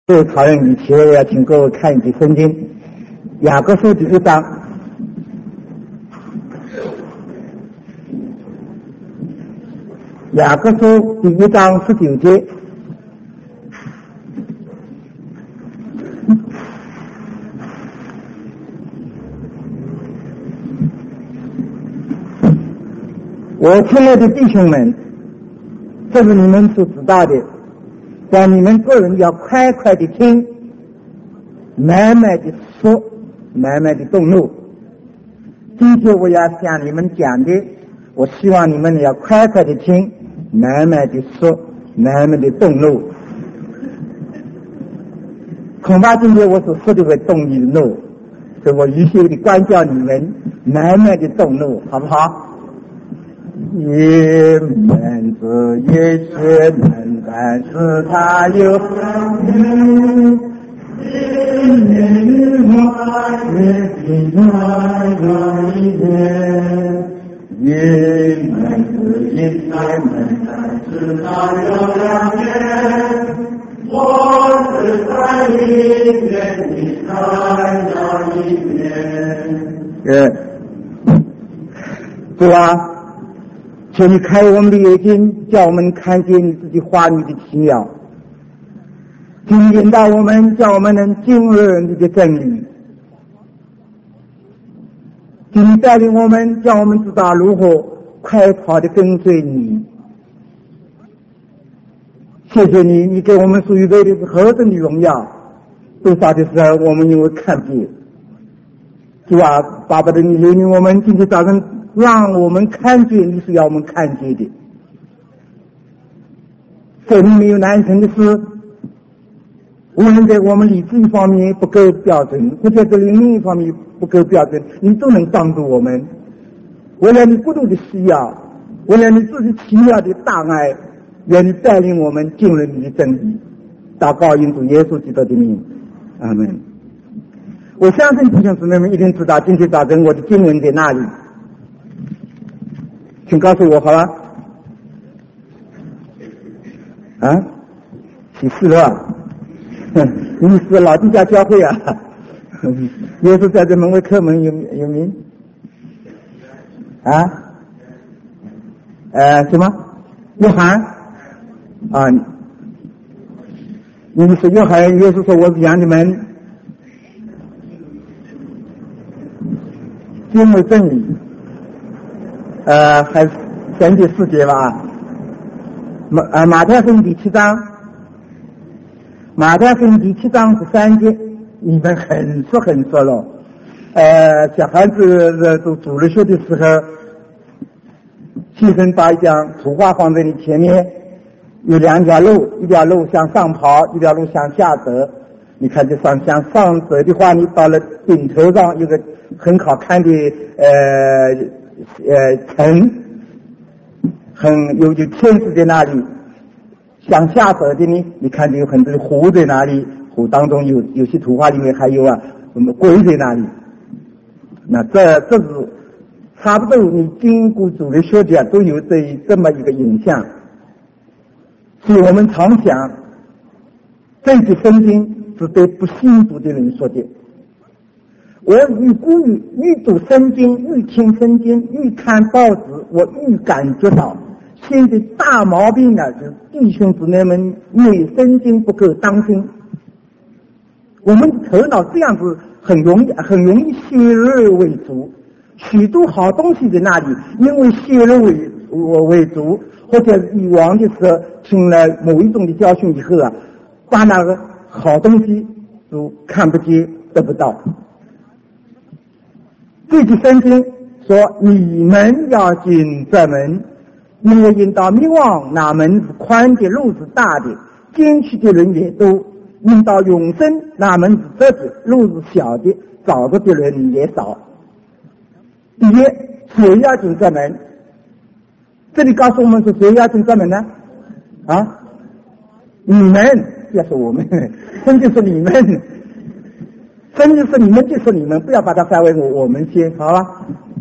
对讨论以前要请各位看一节圣经，雅各书第1章。雅各书第1章19节。我亲爱的弟兄们，这是你们所知道的，但你们个人要快快的听，慢慢的说，慢慢的动怒。今天我要向你们讲的，我希望你们要快快的听，慢慢的说，慢慢的动怒。恐怕今天我所说的会动你的怒，所以我预先的关照你们，慢慢的动怒，好不好？你们这也是能，但是他有对吧？求你开我们的眼睛，叫我们看见你自己话语的奇妙，请引导我们，叫我们能进入你的真理，请你带领我们，叫我们知道如何快跑的跟随你。谢谢你，你给我们所预备的是何等的荣耀，多少的时候我们因为看不见。主啊，巴不得你领领我们今天早上，让我们看见你是要我们看见的。这里没有难成的事，无论在我们理智一方面不够标准，或者在另一方面不够标准，你都能帮助我们。为了你国度的需要，为了你自己奇妙的大爱，愿你带领我们进入你的真理。祷告因主耶稣基督的名，阿门。我相信弟兄姊妹们一定知道今天早晨我的经文在哪里，请告诉我好了。啊，启示了吧？你是老地家教会啊？耶稣在这门为客门有名啊？什么？约翰啊？你是约翰？耶稣说我是羊的门。经为真理，还是神的世界吧。马太福音第7章，马太福音第7章13节，你们很熟了。小孩子读主日学的时候，先生把一张图画放在你前面，有2条路，一条路向上跑，一条路向下走。你看这向上走的话，你到了顶头上有个很好看的城，有天使在那里。向下走的呢，你看见有很多的湖在那里，湖当中有些图画里面还有什么龟在那里。那这是差不多你经过主的学者都有这么一个影像。所以我们常想，这些圣经是对不信主的人说的。我越读圣经，越听圣经，越看报纸，我越感觉到现在大毛病呢，就是弟兄姊妹们对圣经不够当心。我们的头脑这样子很容易先入为主，许多好东西在那里，因为先入为主，或者以往的时候听了某一种的教训以后把那个好东西都看不见得不到。这句圣经说你们要进这门，因为引到灭亡那门是宽的，路是大的，进去的人也多；引到永生那门是窄的，路是小的，找着的人也少。第一，谁要进这门？这里告诉我们是谁要进这门呢？你们，要说我们，真就是你们，真就是你们，就是你们，不要把它翻为我们先，好吧？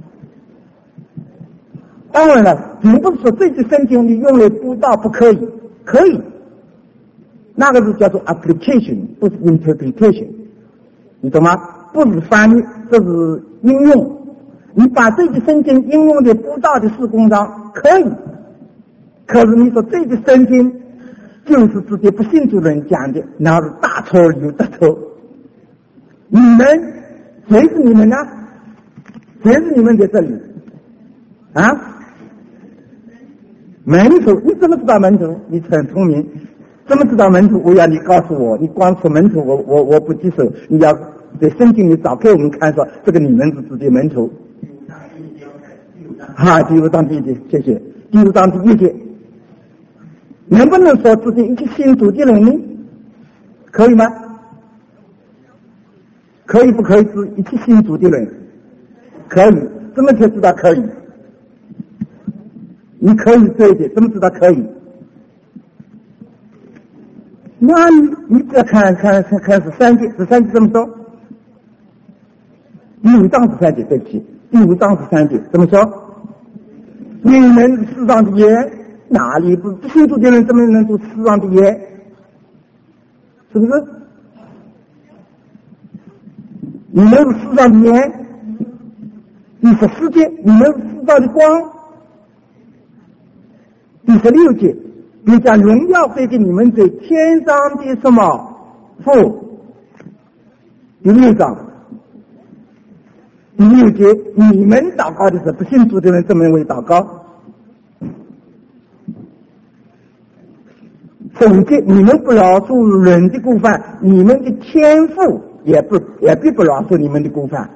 当然了，并不是说这句圣经你用来布道不可以，可以， 那个是叫做 application， 不是 interpretation， 你懂吗？不是翻译，这是应用。你把这句圣经应用在布道的事工上可以，可是你说这句圣经就是直接不信主的人讲的，那是大错有大错。你们谁是你们呢？谁是你们在这里啊？门徒，你怎么知道门徒？你很聪明，怎么知道门徒？我要你告诉我，你光说门徒，我不接受。你要在圣经里找给我们看，说这个你们是指的门徒。第5章第1节，谢谢。第5章第1节，能不能说自己一起信主的人呢？可以吗？可以不可以是一起信主的人？可以，怎么才知道可以？你可以对的，怎么知道可以？那你只要看13节，13节怎么说？第5章13节，对不起，第5章13节怎么说？你们是世上的盐，哪里不信主的人怎么能做世上的盐？是不是？你们是世上的盐。第14节，你们是世上的光。第16节，并将荣耀归给你们在天上的什么父。第6章第6节，你们祷告的时候，不信主的人怎么为祷告？9节，你们不饶恕人的过犯，你们的天父也必不饶恕你们的过犯。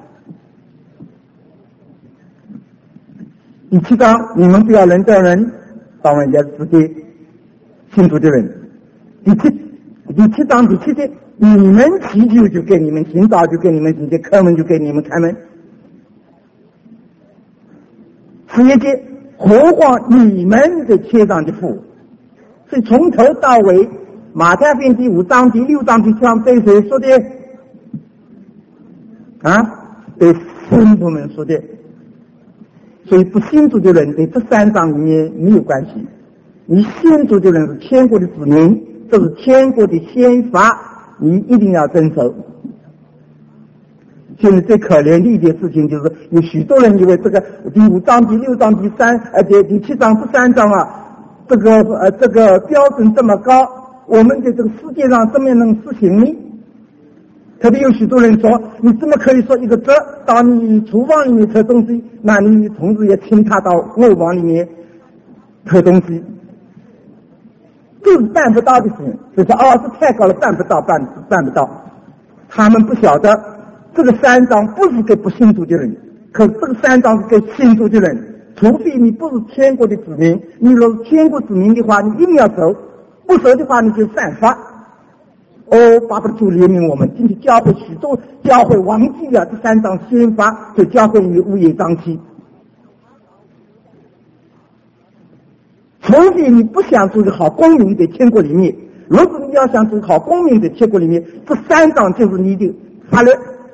第7章，你们不要人叫人，当然也是指的信主的人。第7章第7节，你们祈求就给你们，寻找就给你们，直接开门就给你们开门。11节，何况你们的天上的父。所以从头到尾，马太福音第5章、第6章、第7章对谁说的？对圣徒们说的。所以不信主的人对这3章里面没有关系。你信主的人是天国的子民，这是天国的宪法，你一定要遵守。现在最可怜的一件事情就是有许多人以为这个第5章、第6章、第7章这3章这个标准这么高，我们在这个世界上怎么能实行呢？特别有许多人说，你怎么可以说一个字到你厨房里面偷东西，那你同时也请他到卧房里面偷东西，这是办不到的事情。就说这太高了，办不到。他们不晓得这个3章不是给不信主的人，可是这个3章是给信主的人。除非你不是天国的子民，你若是天国子民的话，你一定要走，不走的话你就犯法。巴不得主怜悯我们，今天教会许多教会忘记了这3章宪法，就教会里乌烟瘴气。除非你不想做个好公民在天国里面，如果你要想做好公民在天国里面，这3章就是你的法律，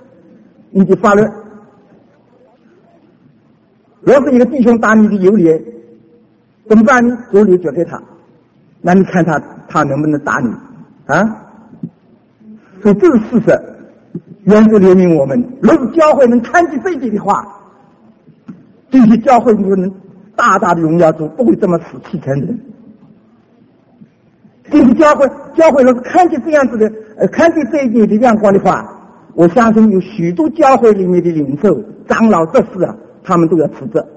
若是一个弟兄打你的右脸，怎么办呢？左脸交给他，那你看他能不能打你所以这是事实。愿主怜悯我们，如果教会能看见这一点的话，这些教会就能大大的荣耀主，不会这么死气沉沉。这些教会如果看见这样子的看见这一点的亮光的话，我相信有许多教会里面的领袖、长老、执事他们都要辞职。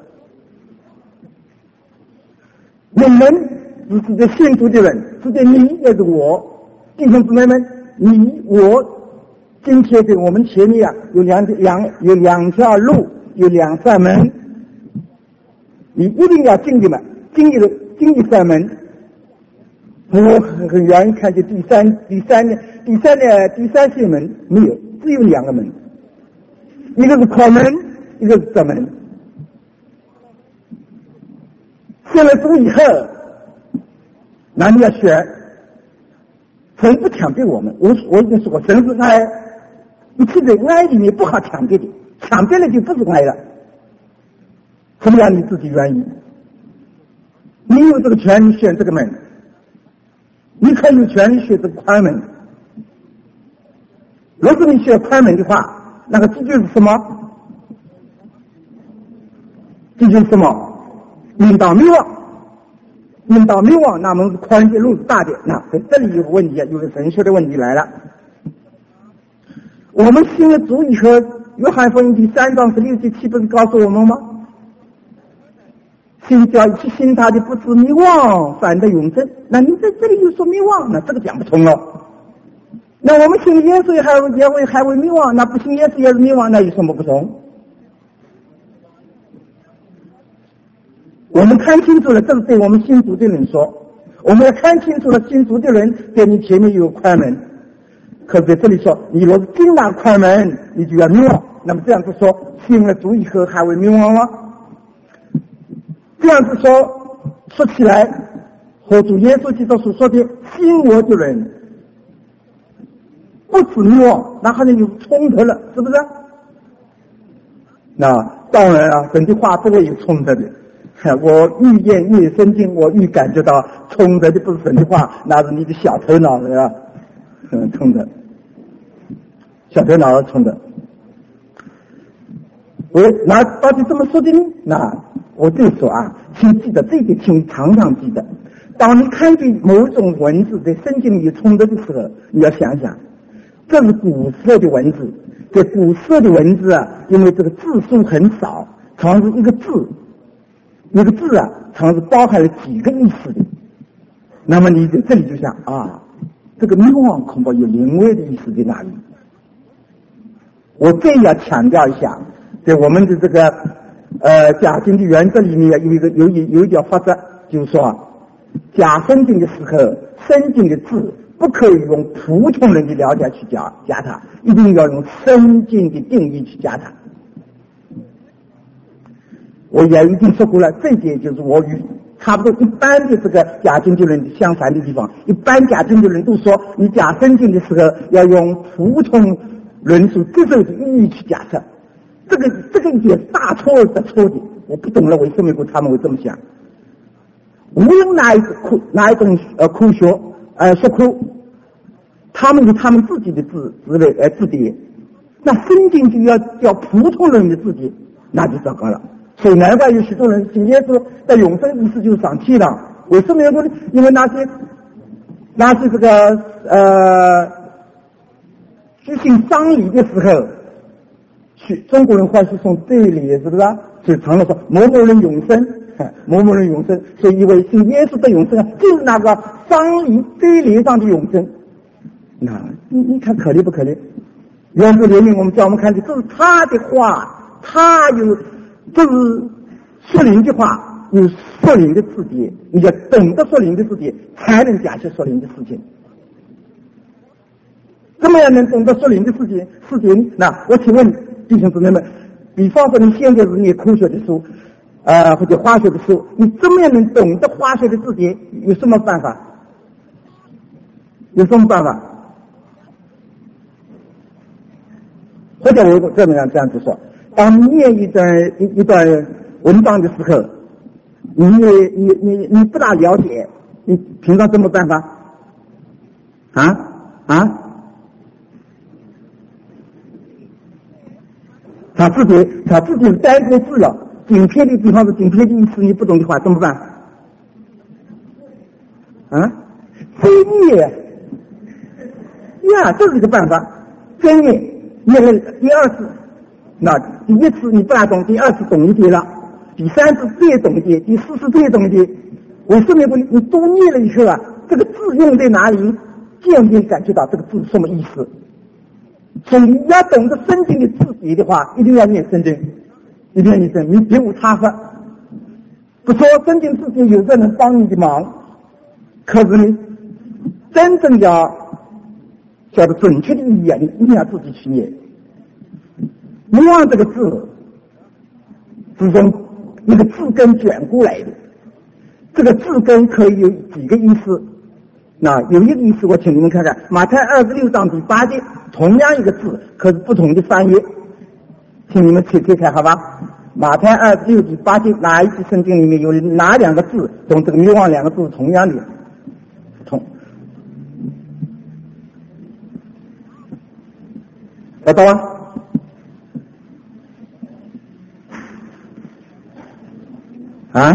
你们是这信主的人，是这你也是我，弟兄姊妹们，你我今天的我们前面有两条路，有2扇门，你一定要进的嘛，进的扇门。我很愿意看见第三扇门没有，只有2个门，一个是口门，一个是正门。信了主以后，那你要选。神不强迫我们，我已经说过，神是爱，一切在爱里面不好强迫的，强迫了就不是爱了。什么样你自己愿意？你有这个权利选这个门， 你可以有权利学这个快门。如果你学快门的话，那个这就是什么？这就是什么？引导灭亡。引导灭亡，那么宽的路是大的。那在这里有个问题，有个神学的问题来了。我们信了主以后，约翰福音第3章16节岂不是告诉我们吗？信他的不致灭亡，反得永生。那你在这里又说灭亡，那这个讲不通了。那我们信耶稣还会灭亡，那不信耶稣也是灭亡，那有什么不同？我们看清楚了，这是对我们信主的人说。我们要看清楚了，信主的人对你前面有快门。可是在这里说，你若是进那快门，你就要灭亡。那么这样子说，信了主以后还会灭亡吗？这样子说起来，和主耶稣基督所说的信我的人不止灭亡，那好像有冲突了，是不是？那当然了，神的话不会有冲突的。我愈验越深进，我愈感觉到冲突的不是神的话，那是你的小头脑，是吧？冲突，小头脑冲突。那到底怎么说的呢？那我就说啊，请记得这一点，请常常记得。当你看见某种文字在圣经里冲突的时候，你要想想，这是古时候的文字。在古时候的文字啊，因为这个字数很少，常是一个字啊，常是包含了几个意思的。那么你在这里就想啊，这个灭亡恐怕有另外的意思在哪里？我这要强调一下，在我们的这个假经的原则里面有一条法则，就是说假圣经的时候，圣经的字不可以用普通人的了解去加它，一定要用圣经的定义去加它。我也已经说过了，这一点就是我与差不多一般的这个假经的人相反的地方。一般假经的人都说，你假圣经的时候要用普通人所接受的意义去假设，这个一点大错的错的，我不懂了为什么他们会这么想。无论哪一种科学学科，他们有他们自己的字典，那圣经就要叫普通人的字典，那就糟糕了。所以难怪有许多人信耶稣的永生意思就是上天了。为什么呢？因为那些这个举行丧礼的时候，中国人欢喜送对礼，是不是啊？所以常常说某某人永生，某某人永生，所以以为信耶稣的永生啊，就是那个丧礼对礼上的永生。那你看可怜不可怜？原著里面我们叫我们看的，这是他的话，这是说灵的话，有说灵的字典，你要懂得说灵的字典，才能解释说灵的事情。怎么样能懂得说灵的事情？那我请问弟兄姊妹们，比方说你现在是念科学的书，或者化学的书，你怎么样能懂得化学的字典？有什么办法？或者我这样子说，当你念一段文章的时候，你不大了解，你平常怎么办法？查字典单个字了，景片的地方是景片的意思，你不懂的话怎么办？翻译呀，这是一个办法。翻译念了第二次，那第一次你不大懂，第二次懂一点了，第三次再懂一点，第四次再懂一点。为什么你多念了以后啊，这个字用在哪里，渐渐感觉到这个字什么意思。所以你要懂得圣经的字典的话，一定要念圣经，你别无他法。不说圣经字典有人能帮你的忙，可是你真正要晓得准确的意义啊，你一定要自己去念。灭亡这个字是从一个字根卷过来的，这个字根可以有几个意思。那有一个意思，我请你们看看马太26章第8节，同样一个字，可是不同的翻译，请你们切看好吧。马太26第8节，哪一节圣经里面有哪两个字同这个灭亡两个字同样的找到啊？啊？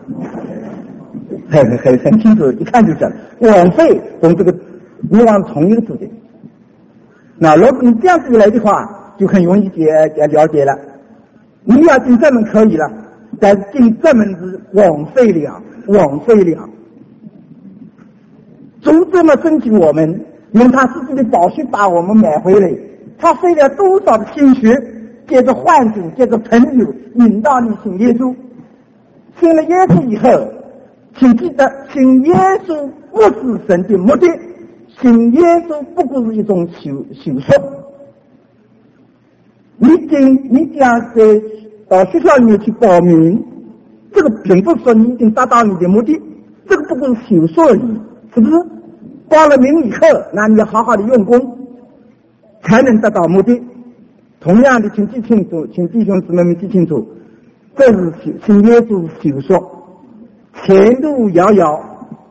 很清楚，一看就晓得。枉费跟这个灭亡同一个字的。那如果你这样子来的话，就很容易了解了。你要进正门可以了，但是进正门是枉费了，枉费了。主这么珍惜我们，用他自己的宝血把我们买回来，他费了多少的心血，借着幻境，借着朋友引导你信耶稣。信了耶稣以后，请记得，信耶稣不是神的目的，信耶稣不过是一种修说。你将到学校里面去报名，这个并不是说你已经达到你的目的，这个不过是修说而已，是不是？报了名以后，那你要好好的用功，才能得到目的。同样的，请记清楚，请弟兄姊妹们记清楚，这是信耶稣修说，前路遥遥。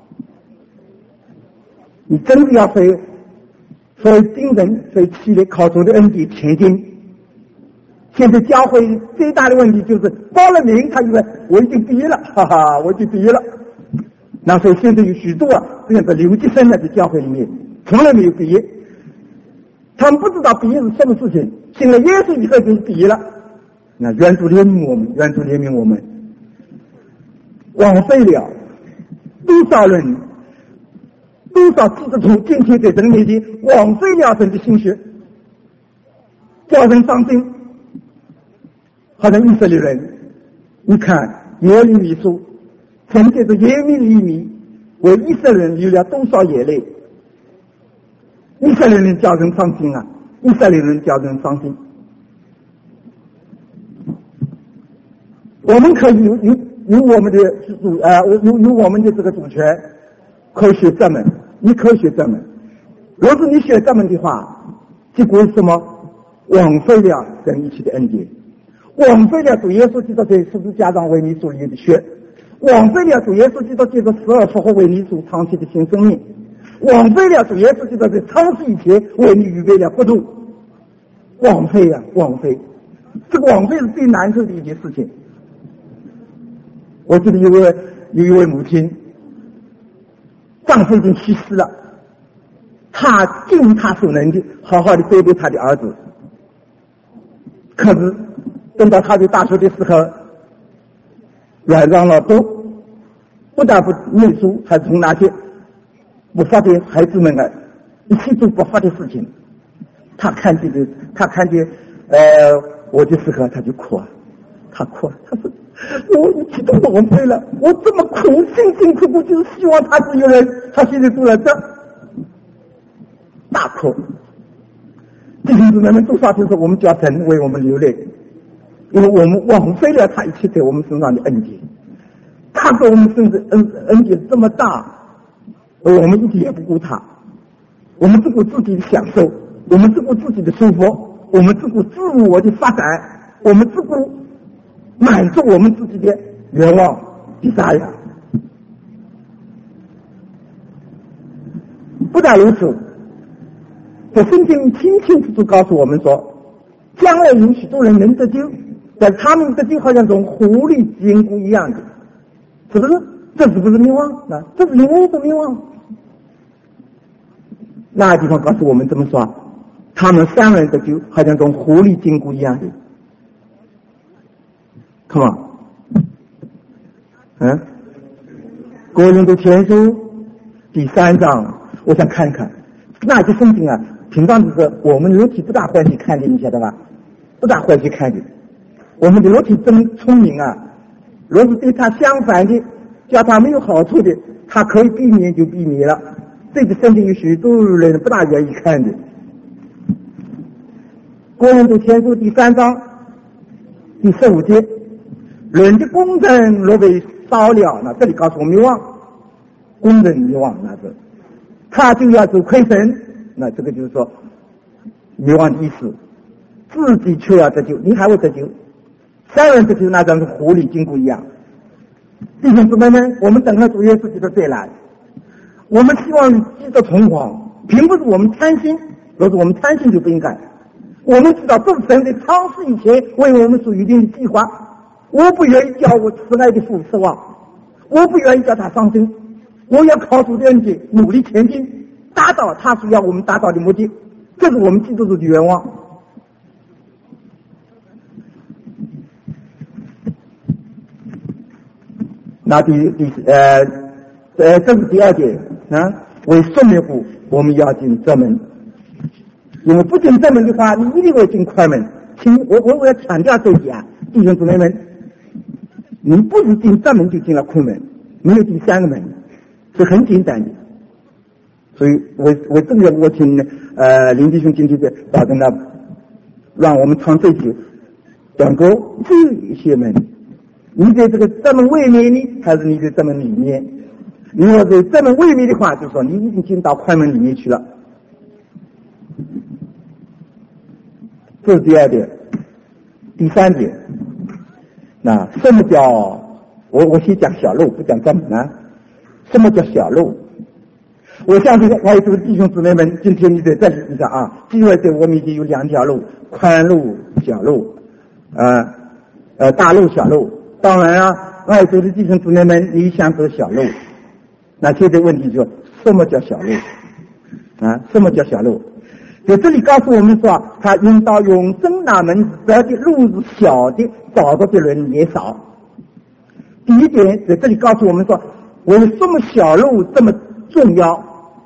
你真的要费精神、费气力，靠主的恩典前进。现在教会最大的问题就是报了名，他以为我已经毕业了，哈哈，我已经毕业了。那所以现在有许多这样的留级生在教会里面，从来没有毕业，他们不知道毕业是什么事情，信了耶稣以后就是毕业了。那愿主怜悯我们，愿主怜悯我们，枉费了多少人，多少基督徒今天在神面前枉费了神的心血，叫人伤心。好像以色列人，你看耶利米书，凭借着耶利米为以色列人流了多少眼泪，以色列人叫人伤心啊，以色列人叫人伤心。我们可以有我们的有我们的这个主权，可以学这门，你可以学这门。如果你学这门的话，结果是什么？枉费了跟一起的恩典，枉费了主耶稣基督在十字架上为你所流的血，枉费了主耶稣基督借着死而复活为你所长期的新生命，枉费了主耶稣基督在创世以前为你预备了国度。枉费啊，枉费！这个枉费是最难受的一件事情。我记得有一位母亲，丈夫已经去世了，她尽她所能的好好的对待她的儿子，可是等到她在大学的时候，染上了毒，不但不念书，还从那些不法的孩子们一起做不法的事情。她看见我的时候，她就哭啊，她说我一起都枉费了，我这么苦，辛苦苦，就是希望他是有人，他现在做了这，大哭。弟兄姊妹们，多少听说我们叫神为我们流泪，因为我们枉费了他一切在我们身上的恩典。他给我们身上恩典这么大，而我们一点也不顾他，我们只顾自己的享受，我们只顾自己的舒服，我们只顾自我的发展，我们只顾满足我们自己的愿望desire。不但如此，这圣经清清楚楚告诉我们说，将来有许多人能得救，但他们得救好像从狐狸坚固一样的，是不是？这是不是灭亡？这是另外一种灭亡。那地方告诉我们这么说，他们三人得救好像从狐狸坚固一样的。Come on，哥林多前书第3章，我想看看那些圣经啊，平常就是我们肉体不大欢喜看的，你晓得吧？不大欢喜看的。我们的肉体真聪明啊，若是对他相反的，叫他没有好处的，他可以避免就避免了。这个圣经有许多人不大愿意看的。哥林多前书第3章第15节。人的公正若被烧了，那这里告诉我们灭亡，公正灭亡，那是他就要走亏损，那这个就是说灭亡的意思，自己却要得救，你还会得救，三人得救那像是狐狸筋骨一样。弟兄姊妹们，我们等候主耶稣基督再来，我们希望基督重黄，并不是我们贪心，若是我们贪心就不应该， 我们知道这是神在创世以前为我们所预定的计划。我不愿意叫我慈爱的父失望，我不愿意叫他伤心，我要靠主的恩典努力前进，达到他所要我们达到的目的。这是我们基督徒的愿望。那这是第二点啊，为顺命户我们要进正门，因为不进正门的话，你一定会进快门。请我要强调这一点啊，弟兄姊妹们，你不是进正门就进了快门，没有第三个门，是很简单的。所以我这个我请林弟兄今天的保证了，让我们唱这句短歌，只有一些门。你在这个正门外面呢，还是你在正门里面？如果在正门外面的话，就说你已经进到快门里面去了。这是第二点。第三点，那什么叫我先讲小路，不讲正门啊？什么叫小路？我相信爱主的弟兄姊妹们，今天你在这里上啊，机会在我面前有两条路，宽路、小路，大路、小路。当然啊，爱主的弟兄姊妹们，你想走小路，那现在问题就是什么叫小路啊？什么叫小路？在这里告诉我们说，他引导永生那门走的路是小的，找到的人也少。第一点，在这里告诉我们说，为什么小路这么重要？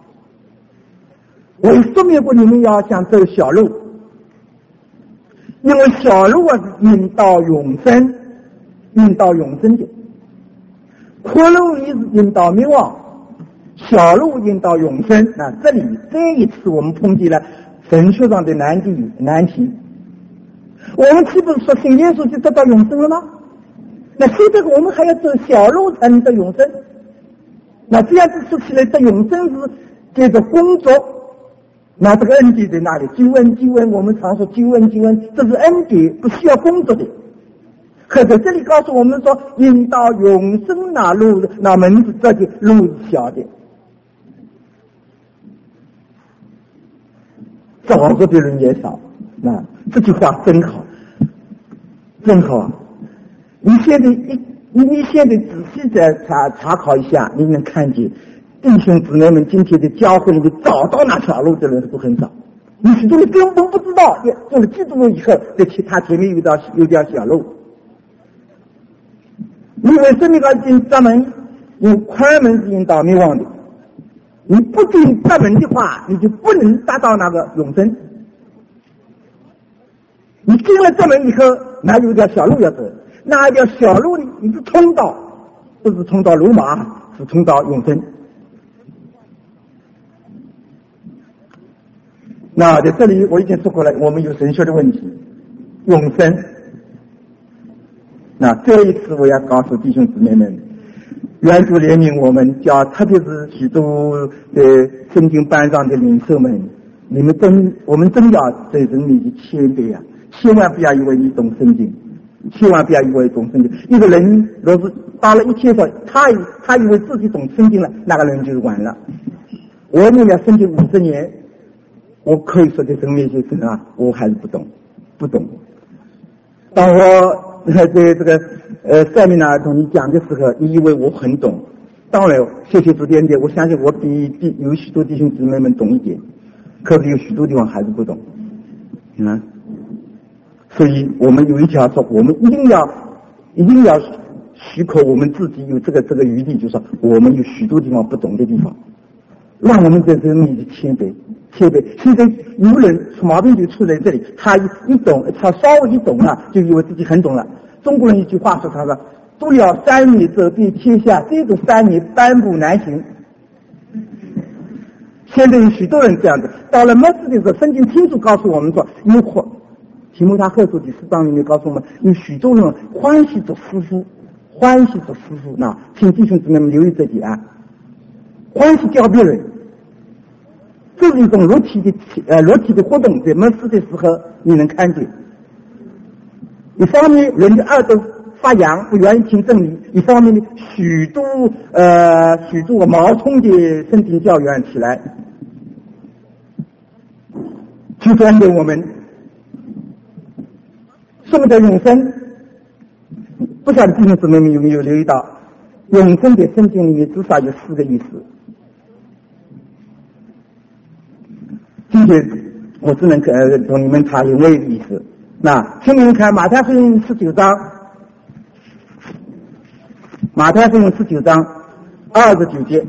为什么你们要想走小路？因为小路啊是引导永生，引导永生的。阔路也是引导灭亡，小路引导永生。那这里再一次我们碰见了神学上的难题。我们岂不是说信耶稣就得到永生了吗？那现在我们还要走小路才能得永生。那这样子说起来，得永生是接着工作。那这个恩典在哪里？救恩，我们常说救恩，这是恩典，不需要工作的。可在这里告诉我们说，引导永生那路，那门子这的路是小的，找着的人也少。那这句话真好，真好啊！你现在仔细的查考一下，你能看见弟兄姊妹们今天的教会里面找到那条路的人都很少。你许多人根本不知道，做了基督徒以后，在他前面有条小路。你为什么要进正门？用宽门是引导灭亡的。你不进正门的话，你就不能达到那个永生。你进了正门以后，那有条小路要走，那条小路你是通道，不是通到罗马，是通到永生。那在这里我已经说过了，我们有神学的问题，永生。那这一次我要告诉弟兄姊妹们，愿主怜悯我们，特别是许多圣经班上的领袖们，我们真要在人面前谦卑啊！千万不要以为你懂圣经，千万不要以为懂圣经。一个人若是到了1000岁，他以为自己懂圣经了，那个人就是完了。我念了圣经50年，我可以说在神面前神啊，我还是不懂。当我在这个塞米纳同你讲的时候，你以为我很懂。当然，谢谢主点点，我相信我比有许多弟兄姊妹们懂一点，可是有许多地方还是不懂。所以我们有一条说，我们一定要许可我们自己有这个余地，就是说我们有许多地方不懂的地方，让我们在这面前谦卑。现在有人出毛病就出在这里，他一懂，他稍微一懂了，就以为自己很懂了。中国人一句话说，他说不了3年走遍天下，这个3年半步难行。现在有许多人这样子，到了末世的时候，圣经清楚告诉我们说，提摩太后书第4章里面告诉我们，有许多人欢喜做夫妇。那请弟兄姊妹们留意这点啊，欢喜教别人，这是一种裸体的活动，在末世的时候你能看见。一方面人的耳朵发痒，不愿意听真理；一方面呢，许多毛通的圣经教员起来，就针对我们什么叫永生？不晓得弟兄姊妹们有没有留意到，永生在圣经里面至少有4个意思。今天我只能从你们查有没有意思。那请你们看马太福音19章，马太福音19章29节。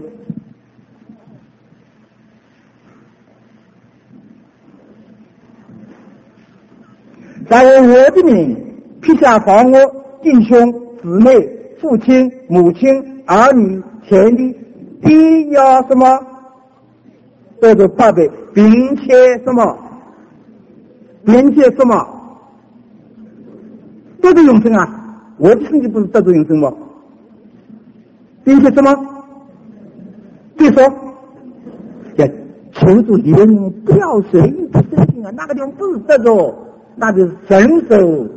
在我的名撇下房屋、弟兄、姊妹、父亲、母亲、儿女、田地，必要什么？得着报备，并且什么？并且什么？得着永生啊！我的圣经不是得着永生吗？并且什么？对说，要求助别人不要随意的圣经啊！那个地方不是得着，那就是神手。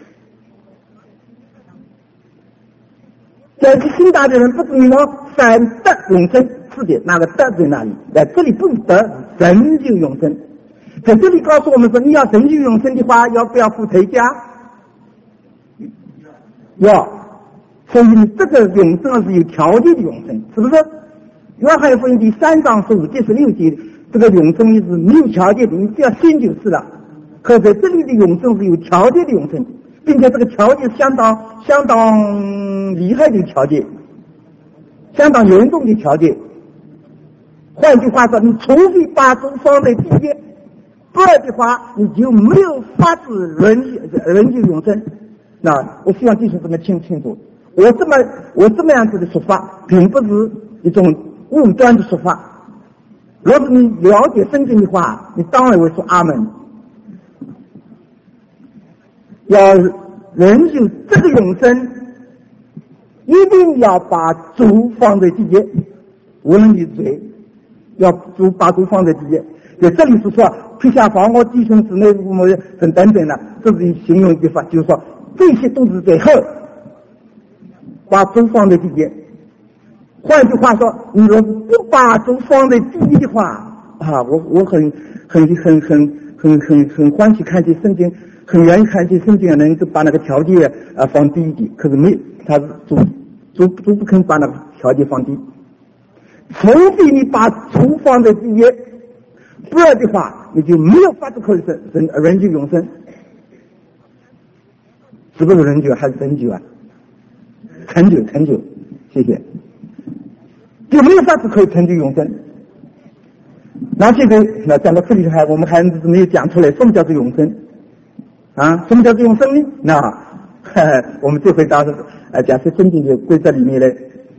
在信大的人不知你说三得永生是的，那个得在哪里？在这里不是得，神就永生。在这里告诉我们说，你要神就永生的话，要不要付代价？要。所以你这个永生是有条件的永生，是不是？约翰福音第3章15节16节，这个永生是没有条件的，你只要信就是了。可在这里的永生是有条件的永生，并且这个条件相当厉害的条件，相当严重的条件。换句话说，你除非把主放在第一，不然的话你就没有法子人就永生。那我希望弟兄姊妹听清楚，我这么样子的说法，并不是一种误断的说法。如果你了解圣经的话，你当然会说阿门。要人就这个永生，一定要把主放在第一，无论你谁，要把主放在第一。在这里是说撇下房屋、弟兄姊妹、父母等等的，这是形容的法，就是说这些都是在后，把主放在第一。换句话说，你若不把主放在第一的话啊，我很欢喜看见圣经，很愿意看见圣经能够把那个条件放低一点，可是没，他是主不肯把那个条件放低，除非你把主放在第一，不然的话你就没有法子可以人就永生。是不是人久还是成就啊？成就，谢谢。就没有法子可以成就永生。那现在讲到这里我们还是没有讲出来什么叫做永生啊？什么叫做永生呢？那我们这回答是假设圣经的规则里面呢，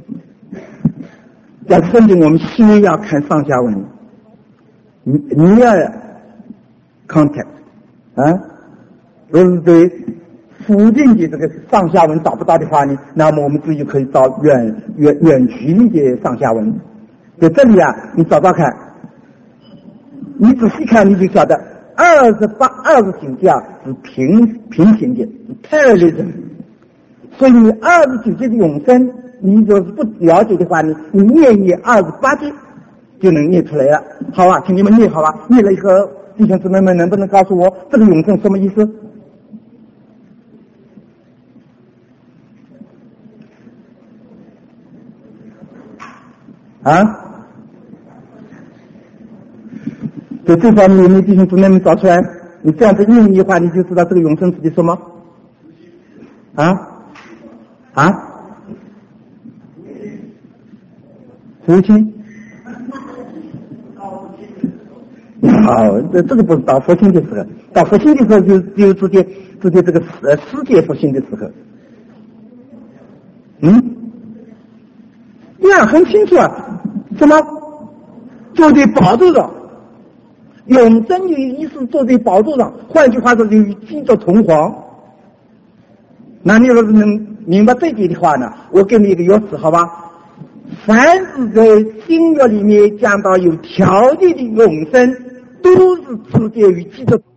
假设圣经我们先要看上下文，你要 context 啊，如果是对附近的这个上下文找不到的话呢，那么我们自己可以找远距离的上下文。在这里你找到看，你仔细看你就晓得28、29节是平行的，是 parallelism。所以你29节的永生，你若是不了解的话呢，你念28节就能念出来了。好啊，请你们念好吧。念了以后，弟兄姊妹们能不能告诉我这个永生什么意思？啊，在这方面有没有弟兄姊妹们找出来？你这样子念的话，你就知道这个永生是什么？父亲？好，这个不是到复兴的时候，到复兴的时候就直接这个世界复兴的时候。很清楚什么？坐在宝座上，永生有意思，坐在宝座上，换句话说就与基督同皇。那你若是能明白这一点的话呢，我给你一个钥匙好吧？凡是在新约里面讲到有条件的永生，都是直接与基督